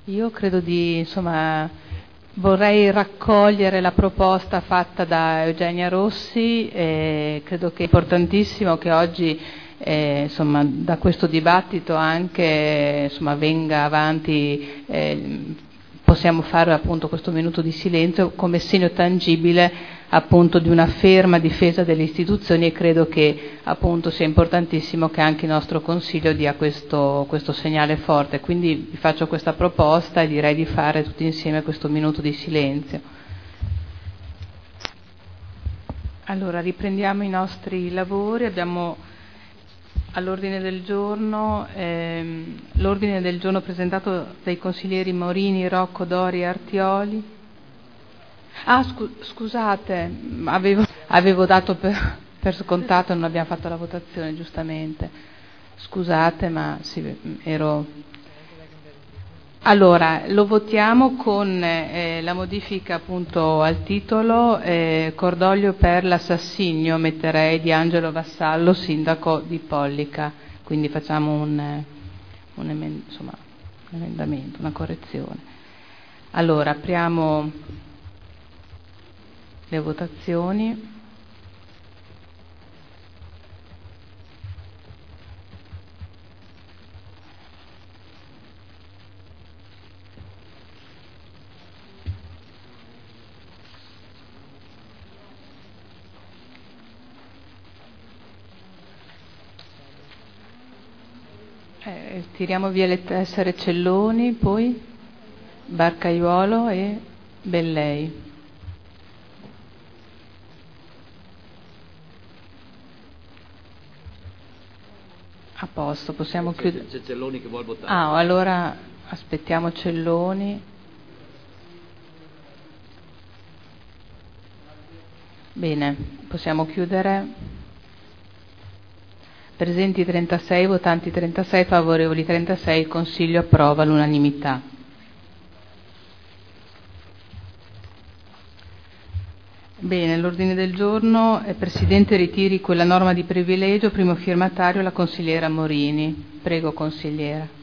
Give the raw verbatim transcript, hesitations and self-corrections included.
Io credo di, insomma, vorrei raccogliere la proposta fatta da Eugenia Rossi e credo che è importantissimo che oggi eh, insomma, da questo dibattito anche insomma, venga avanti, eh, possiamo fare appunto questo minuto di silenzio come segno tangibile appunto di una ferma difesa delle istituzioni, e credo che appunto sia importantissimo che anche il nostro Consiglio dia questo, questo segnale forte. Quindi vi faccio questa proposta e direi di fare tutti insieme questo minuto di silenzio. Allora, riprendiamo i nostri lavori. Abbiamo all'ordine del giorno ehm, l'ordine del giorno presentato dai consiglieri Morini, Rocco, Dori e Artioli. Ah, scu scusate, avevo, avevo dato per, per scontato, non abbiamo fatto la votazione, giustamente. Scusate, ma sì, ero... Allora, lo votiamo con eh, la modifica appunto al titolo, eh, cordoglio per l'assassinio, metterei, di Angelo Vassallo, sindaco di Pollica. Quindi facciamo un, un, emend insomma, un emendamento, una correzione. Allora, apriamo le votazioni. Eh, tiriamo via le tessere Celloni, poi Barcaiuolo e Bellei. A posto, possiamo chiudere. C'è Celloni che vuole votare. Ah, allora aspettiamo Celloni. Bene, possiamo chiudere. Presenti trentasei, votanti trentasei, favorevoli trentasei, il Consiglio approva all'unanimità. Bene, l'ordine del giorno è Presidente ritiri quella norma di privilegio, primo firmatario la consigliera Morini. Prego, consigliera.